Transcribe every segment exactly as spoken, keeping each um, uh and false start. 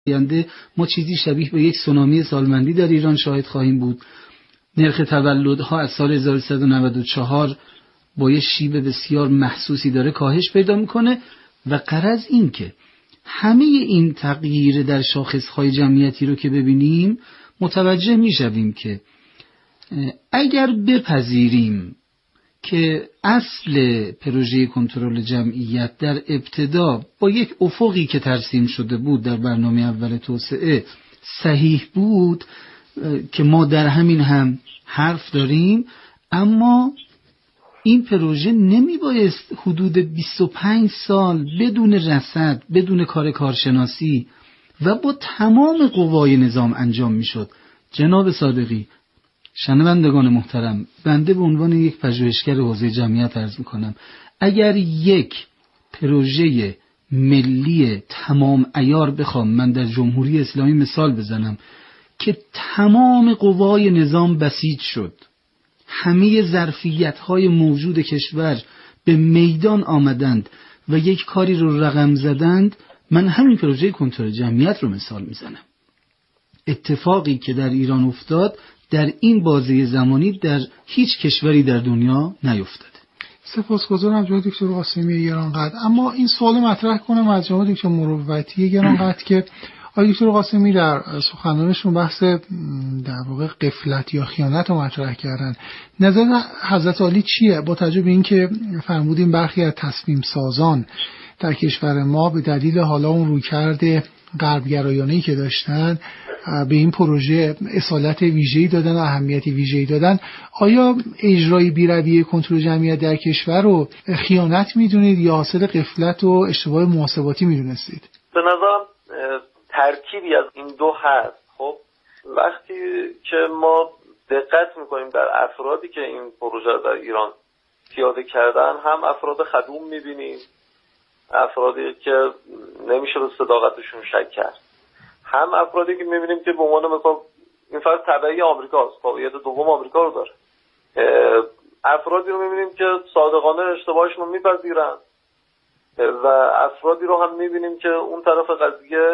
آینده ما چیزی شبیه به یک سونامی سالمندی در ایران شاهد خواهیم بود. نرخ تولدها از سال هزار و سیصد و نود و چهار با یه شیب بسیار محسوسی داره کاهش پیدا میکنه و غرض این که همه این تغییر در شاخصهای جمعیتی رو که ببینیم متوجه میشویم که اگر بپذیریم که اصل پروژه کنترل جمعیت در ابتدا با یک افقی که ترسیم شده بود در برنامه اول توسعه صحیح بود که ما در همین هم حرف داریم، اما این پروژه نمی بایست حدود بیست و پنج سال بدون رصد، بدون کار کارشناسی و با تمام قوای نظام انجام می شد. جناب صادقی، شنوندگان محترم، بنده به عنوان یک پژوهشگر حوزه جمعیت عرض می کنم اگر یک پروژه ملی تمام عیار بخوام من در جمهوری اسلامی مثال بزنم که تمام قوای نظام بسیج شد، همه ظرفیت‌های موجود کشور به میدان آمدند و یک کاری رو رقم زدند، من همین پروژه کنترل جمعیت رو مثال میزنم. اتفاقی که در ایران افتاد در این بازه زمانی در هیچ کشوری در دنیا نیفتاده. سپاسگزارم جناب دکتر قاسمی گرانقدر. اما این سوال مطرح کنم از جناب دکتر مروتی گرانقدر که آقای دکتر قاسمی در سخنرانشون بحث در واقع غفلت یا خیانت رو مطرح کردن. نظر حضرت عالی چیه با توجه به اینکه فرمودیم برخی از تصمیم سازان در کشور ما به دلیل حالا اون رویکرد غربگرایانه‌ای که داشتن به این پروژه اصالت ویژه‌ای دادن و اهمیت ویژه‌ای دادن، آیا اجرای بی‌رویه کنترل جمعیت در کشور رو خیانت میدونید یا حاصل غفلت و اشتباه محاسباتی میدونستید؟ به نظرم ترکیبی از این دو هست. خب وقتی که ما دقت میکنیم در افرادی که این پروژه در ایران پیاده کردن، هم افراد خدوم میبینیم، افرادی که نمیشه به صداقتشون شک کرد، هم افرادی که میبینیم که به عنوان مثلا این فرد تبعی آمریکاست، قابلیت دوم آمریکا رو داره. افرادی رو میبینیم که صادقانه اشتباهشون رو میپذیرن و افرادی رو هم میبینیم که اون طرف قضیه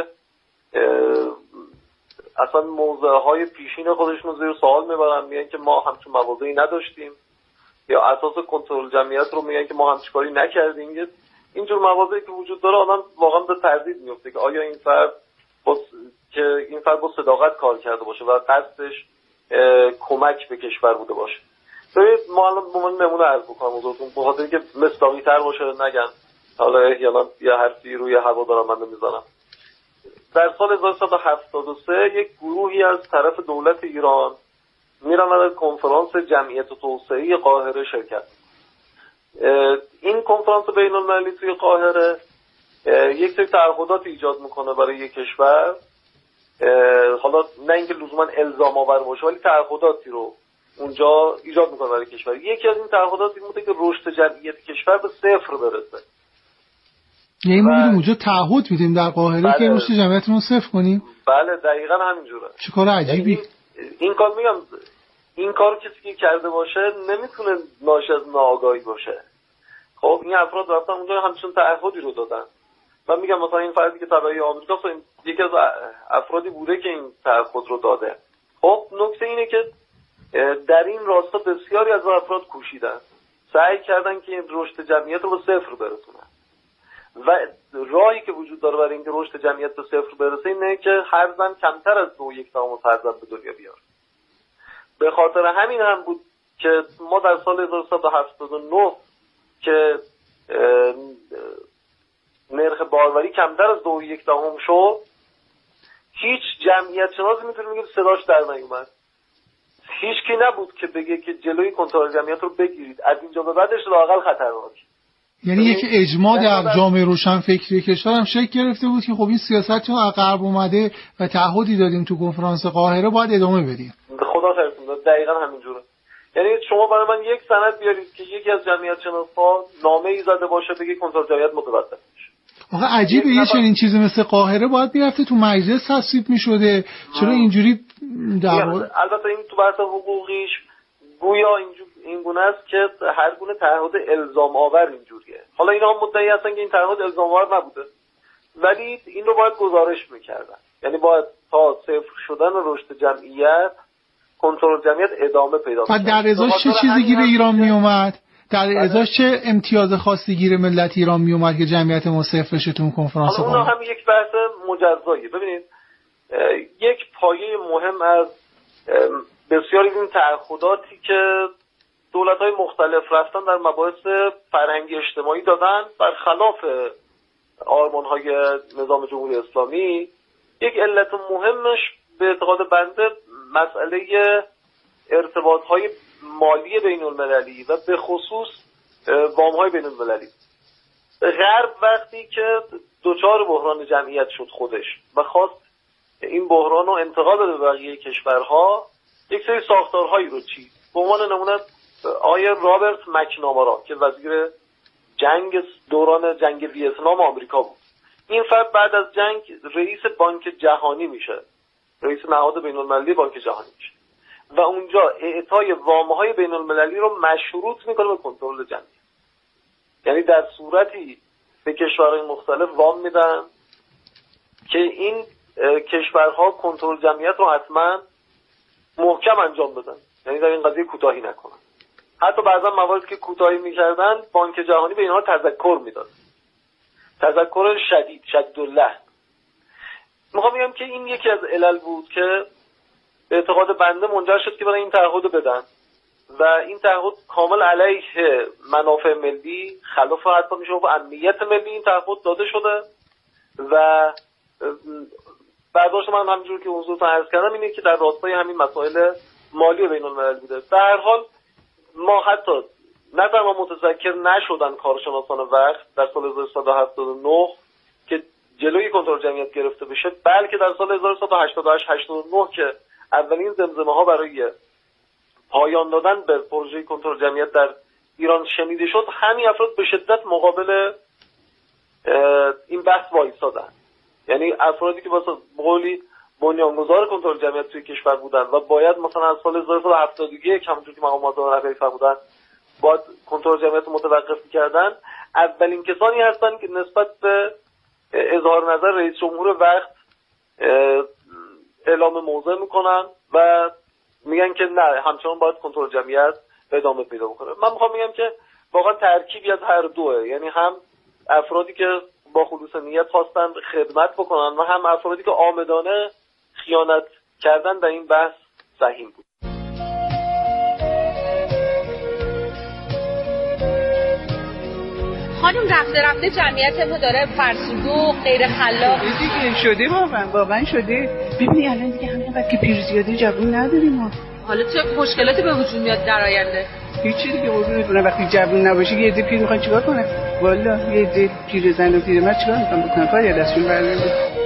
اصلا موضوع های پیشین خودشون رو زیر سوال میبرن، میگن که ما همچون مواضعی نداشتیم، یا اساس کنترل جمعیت رو میگن که ما همچون کاری نکردیم. اینجور مواضعی که وجود داره آدم واقعا به تردید میفته که آیا این فرد با که این فرد با صداقت کار کرده باشه و قصدش کمک به کشور بوده باشه. ببینید ما الان به من نمونه عرض بکنم حضورتون، به خاطر اینکه مصداقی تر باشه نگن حالا احیانا یه حرفی روی هوا دارم من نمیزنم. در سال هزار و سیصد و هفتاد و سه یک گروهی از طرف دولت ایران میرن در کنفرانس جمعیت و توسعه قاهره شرکت. این کنفرانس بین المللی توی قاهره یک سری تعهدات ایجاد میکنه برای یک کشور، حالا نه اینکه لزوما الزام آور باشه ولی تعهداتی رو اونجا ایجاد میکنه برای کشور. یکی از این تعهدات این بوده که رشد جمعیت کشور به صفر برسه. یعنی ما میریم اونجا تعهد میدیم در قاهره بله. که رشد جمعیتمون رو صفر کنیم. بله دقیقاً همینجوره. چه کار عجیبی. این, این کار میگم این کار کسی که کرده باشه نمیتونه ناشی از ناآگاهی باشه. خب این افراد رفتن اونجا همچون تعهدی رو دادن. من میگم مثلا این فردی که تبعی آمریکاست یکی از افرادی بوده که این تعهد رو داده. خب نکته اینه که در این راستا بسیاری از افراد کوشیدن، سعی کردن که این رشد جمعیت رو به صفر برسونن و راهی که وجود داره برای اینکه رشد جمعیت به صفر برسه اینه که هر زن کمتر از دو یک دهم فرزند به دنیا بیاره. به خاطر همین هم بود که ما در سال هزار و سیصد و هفتاد و نه که نرخ باروری کمتر از دو یک دهم شد، هیچ جمعیت شناسی میتونه میگه صداش در نیومد. هیچ کی نبود که بگه که جلوی کنترل جمعیت رو بگیرید، از اینجا به بعدش لااقل خطرناک. یعنی یک اجماع در جامعه روشنفکری کشور هم شکل گرفته بود که خب این سیاست چون از غرب اومده و تعهدی دادیم تو کنفرانس قاهره باید ادامه بدیم. خدا خیرتون داد. دقیقاً همینجوره. یعنی شما برای من یک سند بیارید که یکی از جمعیت شناسا نامه‌ای زده باشه بگه کنترل جمعیت متوقف بشه. آخه عجیبه یه چنین چیزی مثل قاهره باید میرفته تو مجلس تصویب میشده، چرا اینجوری در البته این تو بحث حقوقیش گویا اینجور این گونه است که هر گونه تعهد الزام آور اینجوریه. حالا اینا هم مدعی هستن که این تعهد الزام آور نبوده ولی این رو باید گزارش میکردن. یعنی باید تا صفر شدن رشد جمعیت کنترل جمعیت ادامه پیدا کنه. و در ازاش چه چیزی گیر ایران می اومد؟ در ازاش چه امتیاز خاصی گیر ملت ایران می اومد که جمعیت ما صفر بشه تو کنفرانس قم؟ اون هم یک بحث مجزایی. ببینید یک پایه مهم از بسیاری از این تعهداتی که دولت‌های مختلف رفتن در مباحث فرهنگی اجتماعی دادن برخلاف آرمان‌های نظام جمهوری اسلامی، یک علت مهمش به اعتقاد بنده مسئله ارتباط‌های مالی بین‌المللی و به خصوص وام‌های بین‌المللی. غرب وقتی که دچار بحران جمعیت شد خودش و خواست این بحران رو انتقال بده به بقیه کشورها، یک سری ساختارهایی رو چید. به عنوان نمونه آقای رابرت مکنامارا که وزیر جنگ دوران جنگ ویتنام آمریکا بود، این فرد بعد از جنگ رئیس بانک جهانی میشه، رئیس نهاد بین‌المللی بانک جهانی میشه و اونجا اعطای وام‌های بین‌المللی رو مشروط میکنه به کنترل جمعیت. یعنی در صورتی به کشورهای مختلف وام میدن که این کشورها کنترل جمعیت رو حتما محکم انجام بدن، یعنی در این قضیه کوتاهی نکنن. حتی بعضا مواردی که کوتاهی میکردن بانک جهانی به اینها تذکر میداد، تذکر شدید شدیدالله. میخوام بگم که این یکی از علل بود که به اعتقاد بنده منجر شد که برای این تعهد بدن و این تعهد کامل علیه منافع ملی، خلاف حتی میشه گفت امنیت ملی این تعهد داده شده و برداشت من همینجور که حضورتون عرض کردم اینه که در راستای همین مسائل مالی بین‌المللی بوده. در هر حال ما حتی نه تنها متذکر نشدن کارشناسان وقت در سال هزار و سیصد و هفتاد و نه که جلوی کنترل جمعیت گرفته بشه، بلکه در سال هزار و سیصد و هشتاد و هشت هشتاد و نه که اولین زمزمه ها برای پایان دادن به پروژه کنترل جمعیت در ایران شنیده شد، همین افراد به شدت مقابل این بحث وایسادن. یعنی افرادی که واسه قولی بنیانگذار کنترل جمعیت توی کشور بودن و باید مثلا از سال هزار و سیصد و هفتاد و یک همونطور که مقام معظم رهبری فرمودن باید کنترل جمعیت متوقف می‌کردن، اولین کسانی هستن که نسبت به اظهار نظر رئیس جمهور وقت اعلام موضع میکنن و میگن که نه همچنان باید کنترل جمعیت ادامه پیدا بکنه. من میخوام بگم که واقعا ترکیبی از هر دوه، یعنی هم افرادی که با خلوص نیت خواستن خدمت بکنن و هم افرادی که عامدانه خیانت کردن در این بحث سهیم بود. خانم رفته رفته جمعیتمون داره فرسوده و غیر خلاق دیگه شده، واقعا واقعا شده. ببینی الان دیگه همین وقت که پیر زیادی جوون نداریم ما. حالا چه مشکلاتی به وجود میاد در آینده؟ هیچی دیگه قربونتون، وقتی جوون نباشه یه عده پیر میخوان چیکار کنن؟ والا یه عده پیر زن و پیر مرد چیکار میخوان بکنن؟ کاری از دستشون برنمیاد.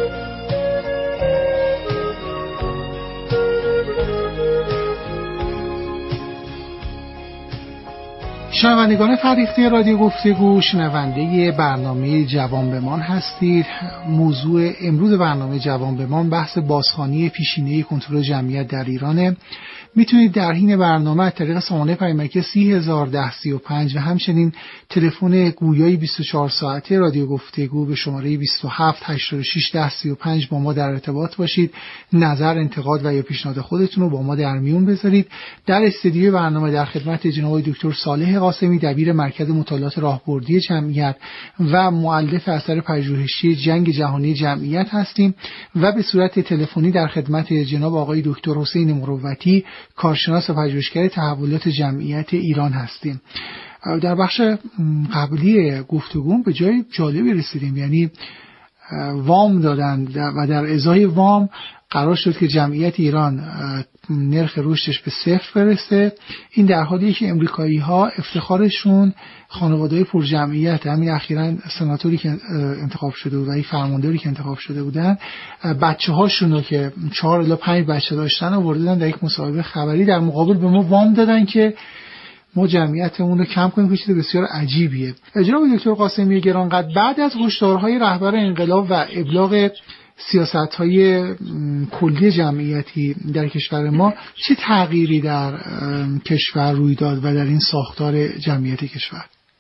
شنوندگان فریخته رادیو گفتگو، شنونده برنامه جوان بمان هستید. موضوع امروز برنامه جوان بمان بحث بازخوانی پیشینه کنترل جمعیت در ایرانه. میتونید در حین برنامه از طریق سامانه پیامکی سی هزار و ده سی و پنج و همچنین تلفن گویایی بیست و چهار ساعته رادیو گفتگو به شماره بیست و هفت هشتاد و شش ده سی و پنج با ما در ارتباط باشید. نظر، انتقاد و یا پیشنهاد خودتون رو با ما در میون بذارید. در استودیو برنامه در خدمت جناب دکتر صالح قاسمی، دبیر مرکز مطالعات راهبردی جمعیت و مؤلف اثر پژوهشی جنگ جهانی جمعیت هستیم و به صورت تلفنی در خدمت جناب آقای دکتر حسین مروتی، کارشناس و پژوهشگر تحولات جمعیت ایران هستیم. در بخش قبلی گفتگو به جای جالبی رسیدیم، یعنی وام دادن و در ازای وام قرار شد که جمعیت ایران نرخ رشدش به صفر برسه. این در حالیه که امریکایی ها افتخارشون خانواده‌های پر جمعیت، همین اخیراً سناتوری که انتخاب شده بود و این فرمانداری که انتخاب شده بودن بچه هاشون رو که چهار الی پنج بچه داشتن آوردن در یک مصاحبه خبری، در مقابل به ما وام دادن که ما جمعیتمون رو کم کنیم، که چیز بسیار عجیبیه. جناب دکتر قاسمی گرانقدر، بعد از هشدارهای رهبر انقلاب و ابلاغ سیاست‌های کلی جمعیتی در کشور ما، چه تغییری در کشور روی داد و در این ساختار جمعیت کشور؟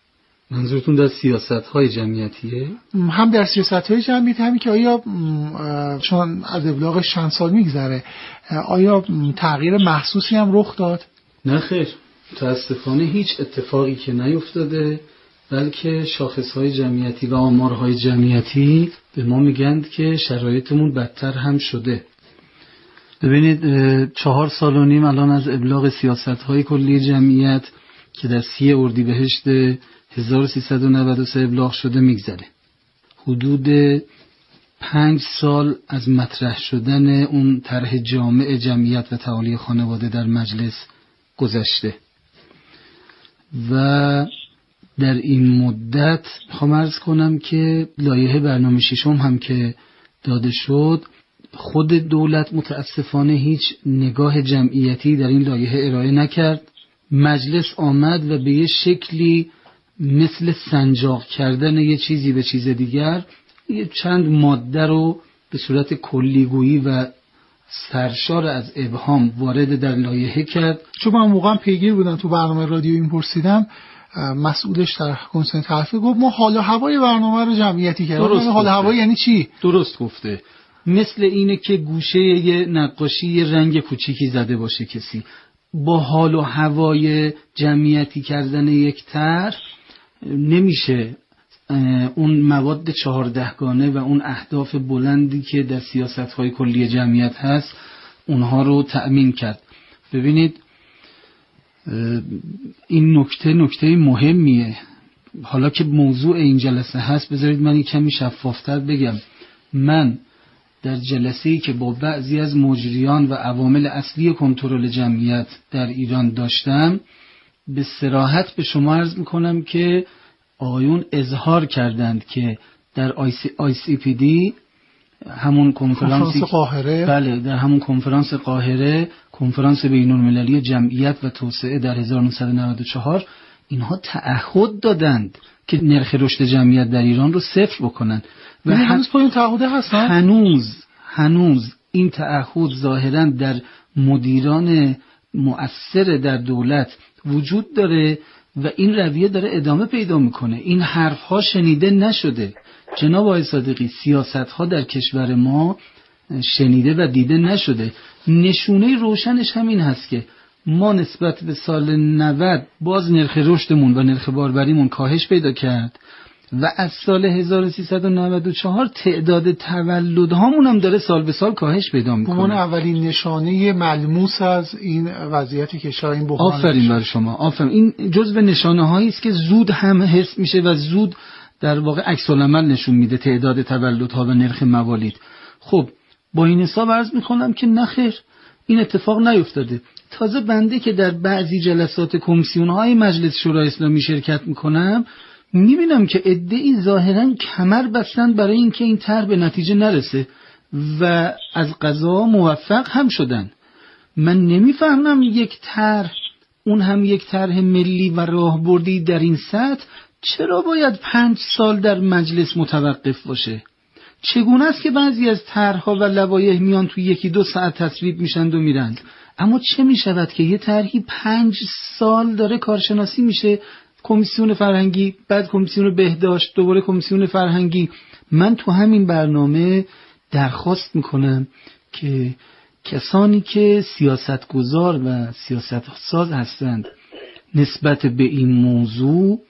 منظورتون در سیاست‌های جمعیتیه؟ هم در سیاست‌های جمعیتی، همین که آیا چون از ابلاغش چند سال میگذره آیا تغییر محسوسی هم رخ داد؟ نه خیر، متاسفانه هیچ اتفاقی که نیفتاده، بلکه شاخص‌های جمعیتی و آمارهای جمعیتی به ما میگن که شرایطمون بدتر هم شده. ببینید چهار سال و نیم الان از ابلاغ سیاست‌های کلی جمعیت که در سی اردیبهشت هزار و سیصد و نود و سه ابلاغ شده میگذره. حدود پنج سال از مطرح شدن اون طرح جامع جمعیت و تعالی خانواده در مجلس گذشته و در این مدت میخوام عرض کنم که لایحه برنامه ششم هم که داده شد، خود دولت متاسفانه هیچ نگاه جمعیتی در این لایحه ارائه نکرد. مجلس آمد و به یه شکلی مثل سنجاق کردن یه چیزی به چیز دیگر یه چند ماده رو به صورت کلیگویی و سرشار از ابهام وارد در لایحه کرد. چون من موقعا پیگیر بودم تو برنامه رادیو این پرسیدم، مسئولش در کنسنت حرفه گفت ما حال و هوای برنامه رو جمعیتی کردیم. حال و هوای یعنی چی؟ درست گفته. مثل اینه که گوشه یه نقاشی یه رنگ کوچیکی زده باشه کسی، با حال و هوای جمعیتی کردن یک طرح نمیشه اون مواد چهاردهگانه و اون اهداف بلندی که در سیاست‌های کلی جمعیت هست اونها رو تأمین کرد. ببینید این نکته نکته مهمیه. حالا که موضوع این جلسه هست بذارید من کمی شفافتر بگم. من در جلسه‌ای که با بعضی از مجریان و عوامل اصلی کنترل جمعیت در ایران داشتم، به صراحت به شما عرض میکنم که آقایون اظهار کردند که در آی سی پی دی همون کنفرانسی قاهره، بله در همون کنفرانس قاهره، کنفرانس بین‌المللی جمعیت و توسعه در هزار و نهصد و نود و چهار، اینها تعهد دادند که نرخ رشد جمعیت در ایران رو صفر بکنن و هنوز پای این تعهد هستن. هنوز هنوز این تعهد ظاهراً در مدیران مؤثر در دولت وجود داره و این رویه داره ادامه پیدا میکنه. این حرف ها شنیده نشده. جناب آقای صادقی، سیاست ها در کشور ما شنیده و دیده نشده. نشونه روشنش همین هست که ما نسبت به سال نود باز نرخ رشدمون و نرخ باربریمون کاهش پیدا کرد و از سال هزار و سیصد و نود و چهار تعداد تولدهامون هم داره سال به سال کاهش پیدا میکنه. اون اولین نشانه ملموس از این وضعیتی که شاید این بحران. آفرین بر شما، آفرین. این جزو نشانه هایی است که زود هم حس میشه و زود در واقع عکس العمل نشون میده تعداد تولدها و نرخ موالید. خب با این حساب عرض میکنم که نخیر، این اتفاق نیفتاده. تازه بنده که در بعضی جلسات کمیسیون های مجلس شورای اسلامی شرکت میکنم میبینم که عده‌ای ظاهراً کمر بستن برای اینکه این طرح به نتیجه نرسه و از قضا موفق هم شدن. من نمیفهمم یک طرح، اون هم یک طرح ملی و راهبردی در این سطح، چرا باید پنج سال در مجلس متوقف باشه؟ چگونه است که بعضی از طرح‌ها و لوایح میان تو یکی دو ساعت تصویب میشن و میرن، اما چه میشود که یه طرحی پنج سال داره کارشناسی میشه، کمیسیون فرهنگی، بعد کمیسیون بهداشت، دوباره کمیسیون فرهنگی. من تو همین برنامه درخواست میکنم که کسانی که سیاستگزار و سیاست ساز هستند نسبت به این موضوع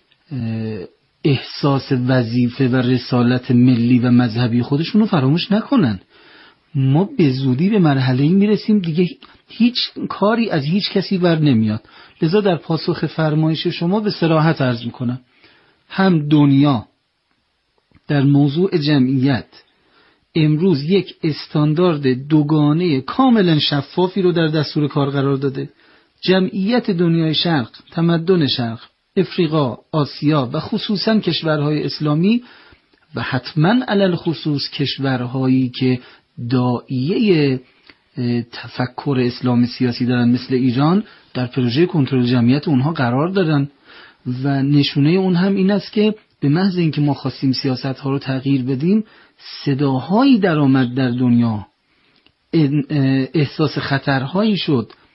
احساس وظیفه و رسالت ملی و مذهبی خودشون رو فراموش نکنن. ما به زودی به مرحله‌ای میرسیم دیگه هیچ کاری از هیچ کسی بر نمیاد. لذا در پاسخ فرمایش شما به صراحت عرض میکنم، هم دنیا در موضوع جمعیت امروز یک استاندارد دوگانه کاملا شفافی رو در دستور کار قرار داده. جمعیت دنیای شرق، تمدن شرق، افریقا، آسیا و خصوصا کشورهای اسلامی و حتما علل خصوص کشورهایی که داعیه تفکر اسلام سیاسی دارن مثل ایران در پروژه کنترل جمعیت اونها قرار دادن و نشونه اون هم این است که به محض اینکه ما خواستیم سیاست ها رو تغییر بدیم، صداهایی در آمد در دنیا، احساس خطرهایی شد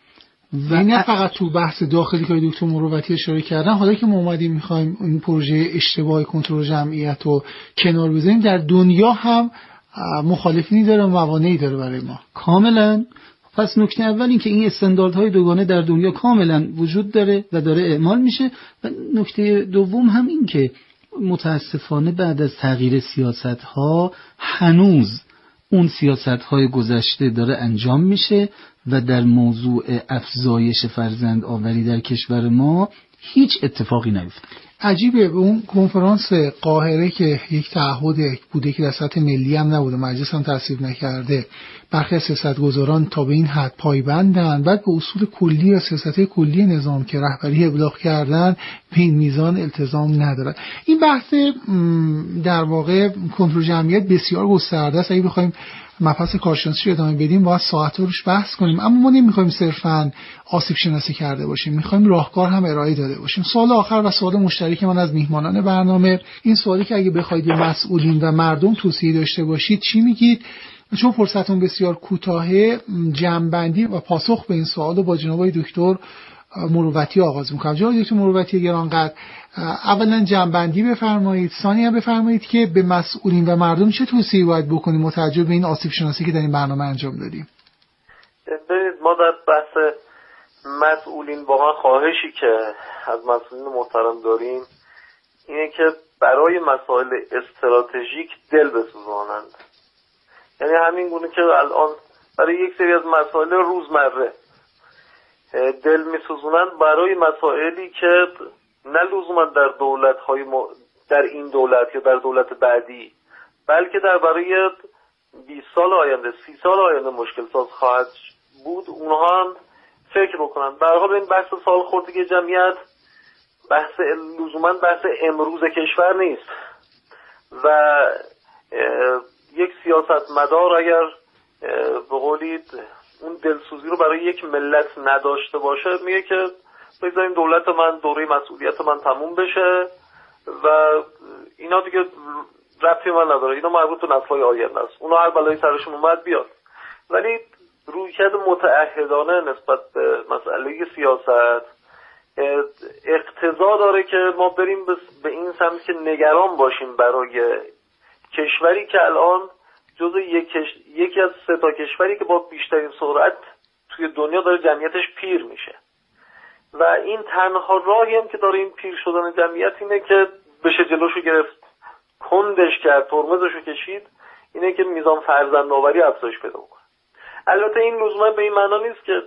و نه فقط تو بحث داخلی که دکتر مروتی اشاره کردن، حالا که ما اومدیم میخوایم این پروژه اشتباه کنترل جمعیت رو کنار بذاریم، در دنیا هم مخالفینی داره و موانعی داره برای ما. کاملا. پس نکته اول این که این استانداردهای دوگانه در دنیا کاملا وجود داره و داره اعمال میشه، و نکته دوم هم این که متاسفانه بعد از تغییر سیاست‌ها هنوز اون سیاست‌های گذشته داره انجام میشه و در موضوع افزایش فرزند آوری در کشور ما هیچ اتفاقی نیفتاد. عجیبه، به اون کنفرانس قاهره که یک تعهد بوده که در سطح ملی هم نبوده، مجلس هم تصویب نکرده، برخی از سیاستگزاران تا به این حد پایبندن، بعد به اصول کلی یا سیاست کلی نظام که رهبری ابلاغ کردن به این میزان التزام ندارن. این بحث در واقع کنترل جمعیت بسیار گسترده است. اگه بخوایم مبحث کارشناسی رو ادامه بدیم باید ساعت روش بحث کنیم، اما ما نمیخوایم صرفاً آسیب شناسی کرده باشیم، میخوایم راهکار هم ارائه داده باشیم. سوال آخر و سوال مشترک من از میهمانان برنامه، این سوالی که اگه بخواید به مسئولین و مردم توصیه داشته باشید چی میگید؟ چون فرصتون بسیار کوتاهه، جمع‌بندی و پاسخ به این سوال رو با جناب دکتر مروتی آغاز میکنم. جناب دکتر مروتی گرانقدر، اولا جمع‌بندی بفرمایید، ثانیا بفرمایید که به مسئولین و مردم چه توصیه‌ای باید بکنیم متوجه به این آسیب شناسی که در این برنامه انجام دادیم. ببینید، ما در بحث مسئولین واقعا خواهشی که از مسئولین محترم داریم اینه که برای مسائل استراتژیک دل بسوزانند. یعنی همین گونه که الان برای یک سری از مسائل روزمره دل میسوزونند، برای مسائلی که نه لزوما در دولت‌های م... در این دولت یا در دولت بعدی، بلکه در برای بیست سال آینده، سی سال آینده مشکل ساز خواهد بود، اونها هم فکر بکنن. به هر حال این بحث سالخوردگی جمعیت بحث لزوما بحث امروز کشور نیست و یک سیاستمدار اگر به قولید اون دلسوزی رو برای یک ملت نداشته باشه، میگه که بذارین دولت من دوره مسئولیت من تموم بشه و اینا دیگه ربطی من نداره، اینا مربوط به نسل‌های آینده است، اونا هر بلایی سرشون اومد بیاد. ولی رویکرد متعهدانه نسبت به مسئله سیاست اقتضا داره که ما بریم به این سمت که نگران باشیم برای کشوری که الان جزو یک کش... یکی از سه تا کشوری که با بیشترین سرعت توی دنیا داره جمعیتش پیر میشه و این تنها راهی هم که داره این پیر شدن جمعیت اینه که بشه جلوشو گرفت، کندش کرد، ترمزشو کشید، اینه که میزان فرزندآوری افزایش پیدا کنه. البته این لزوما به این معنا نیست که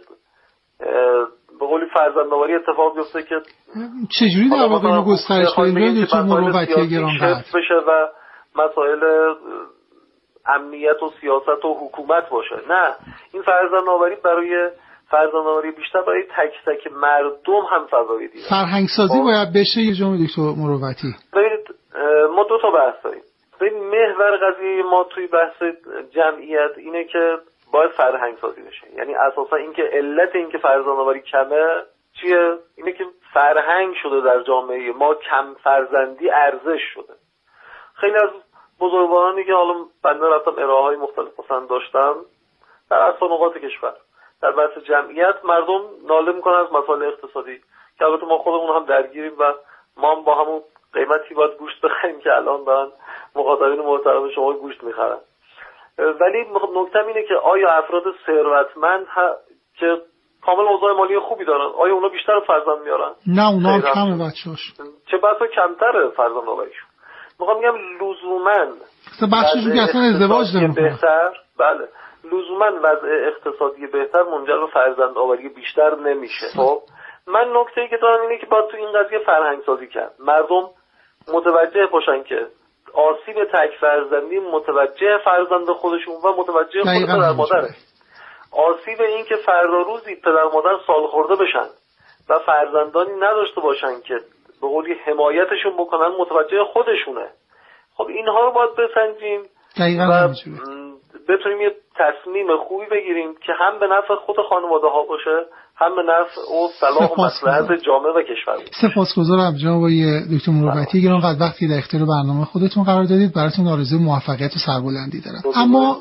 به قولی فرزندآوری اتفاق بیفته که چجوری در واقع اینو گسترش بدیم دکتر مروتی گرانقدر بشه و مسائل امنیت و سیاست و حکومت باشه. نه، این فرزندآوری برای فرزندآوری بیشتر برای تک تک مردم هم فواید داره. فرهنگ سازی باید بشه. یه جمله دکتر مروتی، ببینید ما دو تا بحث داریم. ببین محور قضیه ما توی بحث جمعیت اینه که باید فرهنگ سازی بشه. یعنی اساسا اینکه علت اینکه فرزندآوری کمه چیه؟ اینه که فرهنگ شده در جامعه ما کم فرزندی ارزش شده. خیلی از بزرگوارانی که حالا بنده رفتم ارائه های مختلف مثلا داشتم در اصلا نقاط کشور در بحث جمعیت، مردم ناله میکنن از مسائل اقتصادی که البته ما خودمون هم درگیریم و ما هم با همون قیمتی باید گوشت بخریم که الان دارن مخاطبین محترم شما گوشت میخرن. ولی نکته اینه که آیا افراد ثروتمند که کامل اوضاع مالی خوبی دارن آیا اونا بیشتر فرزند میارن؟ نه، اونا کمه بچه‌اش. چه بسا کمتره فرزند آوریشون. میخوام بگم لزوماً بخششون که اصلا ازدواج نمیکنن. بهتر بله لزوماً وضع اقتصادی بهتر منجر به فرزند آوری بیشتر نمیشه. خب من نکته‌ای که دارم اینه که باید تو این قضیه فرهنگ سازی کرد. مردم متوجه باشن که آسیب تک فرزندی متوجه فرزند خودشون و متوجه خود پدر مادره. آسیب این که فردا روزی پدر مادر سالخورده بشن و فرزندانی نداشته باشن که به قولی حمایتشون بکنن متوجه خودشونه. خب اینها رو باید بسنجیم و بتونیم یه تصمیم خوبی بگیریم که هم به نفع خود خانواده ها باشه، هم به نفع و صلاح و مصلحت جامعه و کشور بود. سپاسگزارم جناب آقای دکتر مروتی گرامی، وقتی در اختیار برنامه خودتون قرار دادید. براتون آرزوی موفقیت و سربلندی دارم. اما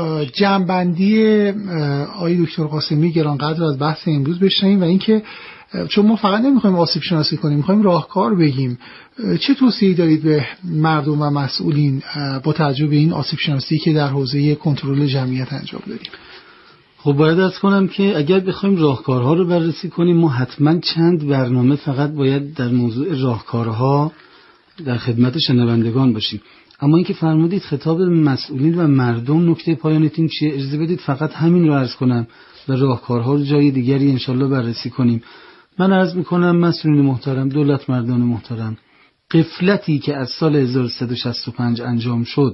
جمع‌بندی آقای دکتر قاسمی گرانقدر از بحث امروز بشنویم و اینکه چون ما فقط نمیخوایم آسیب شناسی کنیم، میخوایم راهکار بگیم، چه توصیه‌ای دارید به مردم و مسئولین با توجه به این آسیب شناسی که در حوزه کنترل جمعیت انجام دادیم؟ خب باید عرض کنم که اگر بخوایم راهکارها رو بررسی کنیم، ما حتما چند برنامه فقط باید در موضوع راهکارها در خدمت شنوندگان باشیم. اما اینکه فرمودید خطاب مسئولین و مردم، نکته پایانیتون چیه؟ اجازه بدید فقط همین رو عرض کنم و راهکارها رو جای دیگری انشالله بررسی کنیم. من عرض میکنم مسئولین محترم، دولت مردان محترم، غفلتی که از سال هزار و سیصد و شصت و پنج انجام شد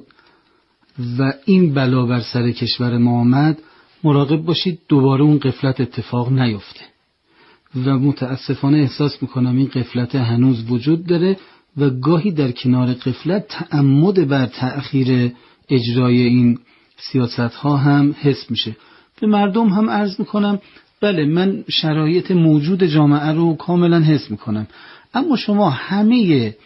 و این بلا بر سر کشور ما آمد، مراقب باشید دوباره اون غفلت اتفاق نیفته. و متاسفانه احساس میکنم این غفلت هنوز وجود داره و گاهی در کنار غفلت تعمد بر تأخیر اجرای این سیاست ها هم حس میشه. به مردم هم عرض میکنم بله من شرایط موجود جامعه رو کاملا حس میکنم، اما شما همه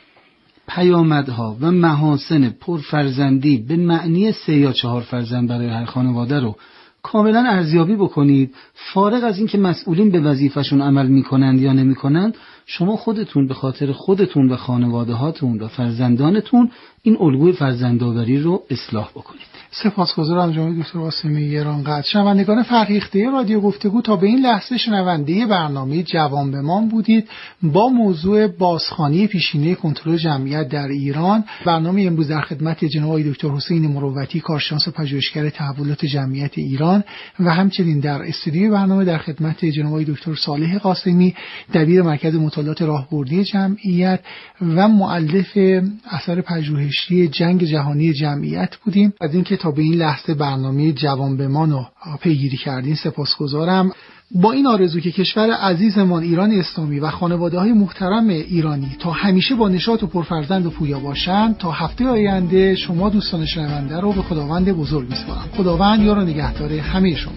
پیامدها و محاسن پرفرزندی به معنی سه یا چهار فرزند برای هر خانواده رو کاملا ارزیابی بکنید. فارغ از این که مسئولین به وظیفه‌شون عمل میکنند یا نمیکنند، شما خودتون به خاطر خودتون و خانواده هاتون و فرزندانتون این الگوی فرزندآوری رو اصلاح بکنید. سپاسگزارم جناب دکتر قاسمی گرانقدر. شنوندگان فرهیخته رادیو گفتگو، تا به این لحظه شنونده برنامه جوان بمان بودید با موضوع بازخوانی پیشینه کنترل جمعیت در ایران. برنامه امروز در خدمت جناب دکتر حسین مروتی، کارشناس پژوهشگر تحولات جمعیت ایران، و همچنین در استودیو برنامه در خدمت جناب دکتر صالح قاسمی، دبیر مرکز مطالعات راهبردی جمعیت و مؤلف اثر پژوهشی جنگ جهانی جمعیت بودیم. از اینکه تا به این لحظه برنامه جوان بمان رو پیگیری کردین سپاسگزارم. با این آرزو که کشور عزیزمان ایران اسلامی و خانواده‌های محترم ایرانی تا همیشه با نشاط و پرفرزند و پویا باشند، تا هفته آینده شما دوستان شنونده رو به خداوند بزرگ می‌سپارم. خداوند یار و نگهدار همه شما.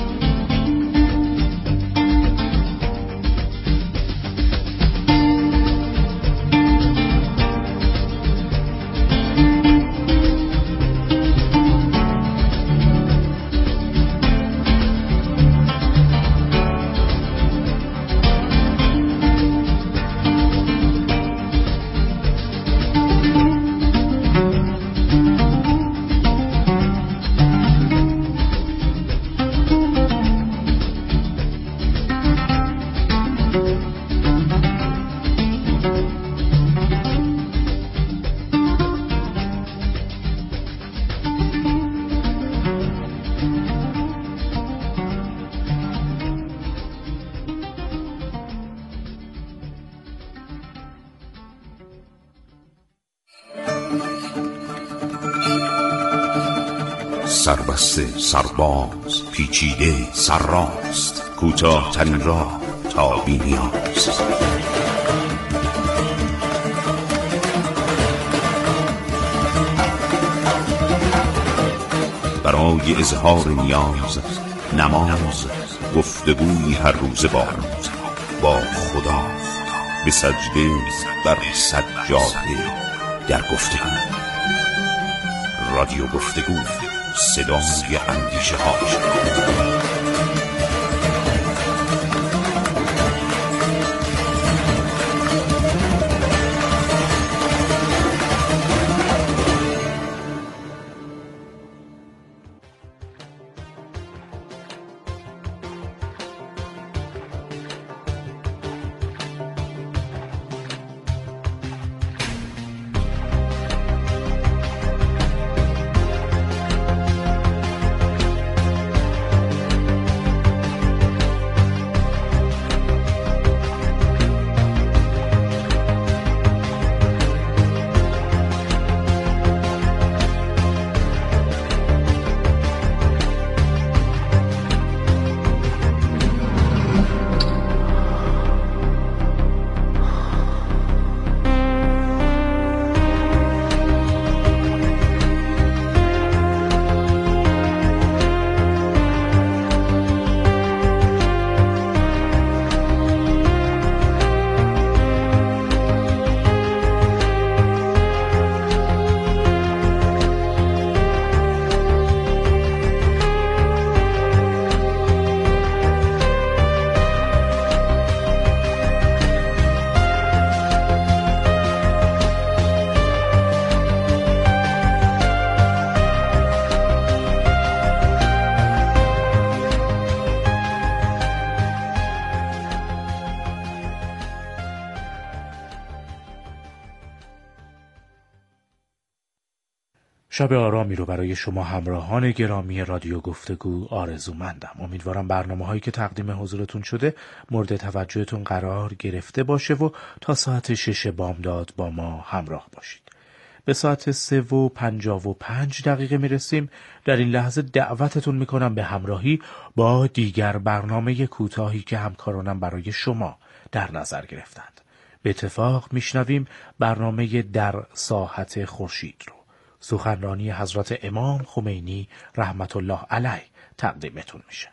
سربسته سرباز پیچیده سرراست، کوتاه ترین راه تا بی نیاز. برای اظهار نیاز نماز، گفتگوی هر روز با با خدا، به سجده بر سجاده در گفتگو. رادیو گفتگو، صدای اندیشه ها. شب آرامی رو برای شما همراهان گرامی رادیو گفتگو آرزومندم. امیدوارم برنامه‌هایی که تقدیم حضورتون شده مورد توجهتون قرار گرفته باشه و تا ساعت شش بامداد با ما همراه باشید. به ساعت سه و پنجاه و پنج دقیقه میرسیم. در این لحظه دعوتتون میکنم به همراهی با دیگر برنامه کوتاهی که همکارانم برای شما در نظر گرفتند. به اتفاق میشنویم برنامه در ساحت خورشید رو. سخنرانی حضرت امام خمینی رحمت الله علیه تقدیمتون میشه.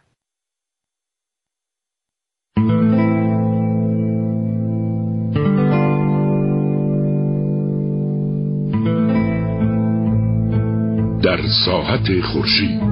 در ساحت خورشید.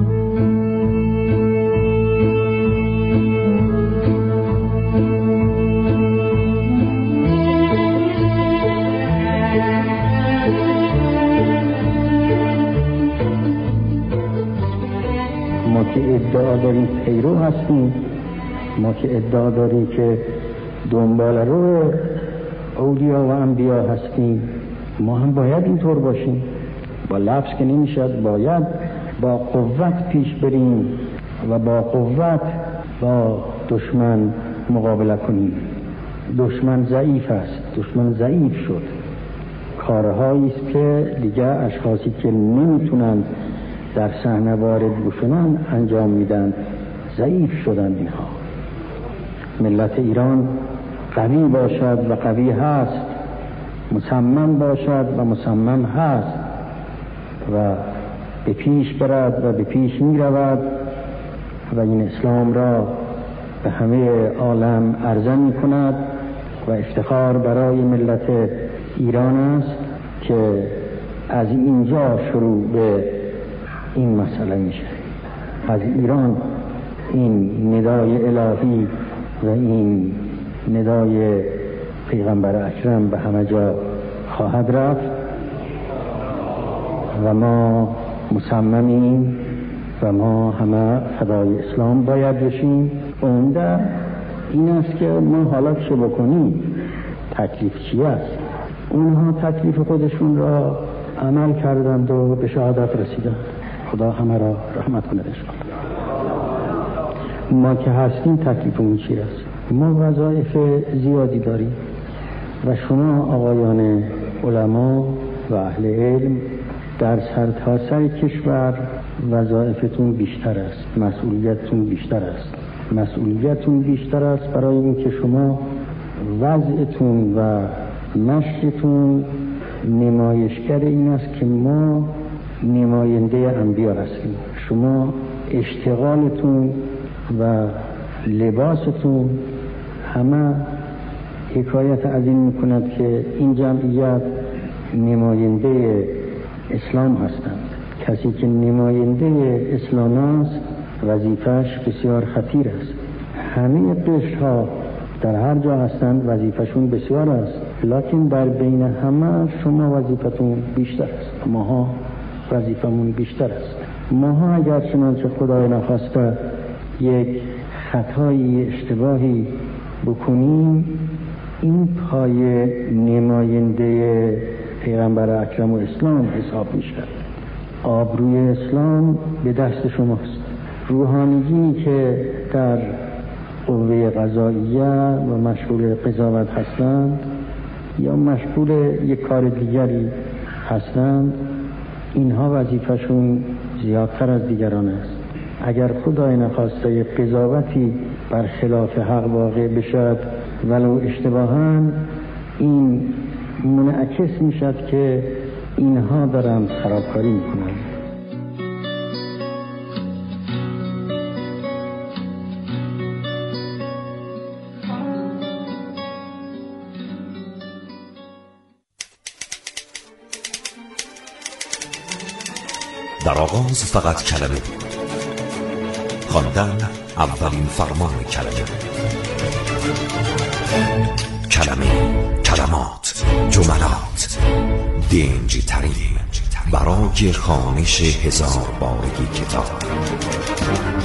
ما که ادعا داریم پیرو هستیم، ما که ادعا داریم که دنبال رو اولیا و انبیا هستیم، ما هم باید اینطور باشیم. با لفظ که نمیشد، باید با قوت پیش بریم و با قوت با دشمن مقابله کنیم. دشمن ضعیف است، دشمن ضعیف شد. کارهایی است که دیگه اشخاصی که نمیتونند در صحنه وارد بشن انجام میدن، ضعیف شدن اینها. ملت ایران قوی باشد و قوی هست، مصمم باشد و مصمم هست و به پیش برد و به پیش می رود و این اسلام را به همه عالم عرضه می کند و افتخار برای ملت ایران است که از اینجا شروع به این مسئله میشه. از ایران این ندای الهی و این ندای پیغمبر اکرم به همه جا خواهد رفت و ما مصممیم و ما همه فدای اسلام باید بشیم. اونده این است که ما حالا چه بکنیم، تکلیف چی است. اونها تکلیف خودشون را عمل کردند و به شهادت رسیدند. خدا همه را رحمت کنه انشاءالله. ما که هستیم تکلیفمون چی است؟ ما وظایف زیادی داریم و شما آقایان علما و اهل علم در سرتاسر کشور وظایفتون بیشتر است، مسئولیتتون بیشتر است. مسئولیتتون بیشتر است برای اینکه شما وضعتون و نشرتون نمایشگر این است که ما نماینده انبیا هستیم. شما اشتغالتون و لباستون همه حکایت از این میکند که این جمعیت نماینده اسلام هستند. کسی که نماینده اسلام است وظیفش بسیار خطیر است. همه قشرها در هر جا هستند وظیفشون بسیار است، لکن در بین همه شما وظیفتون بیشتر است. ماها وظیفمون بیشتر است. ماها اگر چنانچه خدای نخواسته یک خطایی اشتباهی بکنیم، این پای نماینده پیغمبر اکرم و اسلام حساب میشه. آبروی اسلام به دست شماست. روحانیی که در قوه قضاییه و مشغول قضاوت هستند یا مشغول یک کار دیگری هستند، اینها وظیفشون زیادتر از دیگران است. اگر خدای نخواسته یک قضاوتی بر خلاف حق واقع بشد ولو اشتباهاً، این منعکس میشد که اینها دارن خرابکاری میکنن. در آغاز فقط کلمه بود، خواندن اولین فرمان کلمه. کلمه، کلمات، جملات، دنجی ترین برای خوانش هزار بارگی کتاب.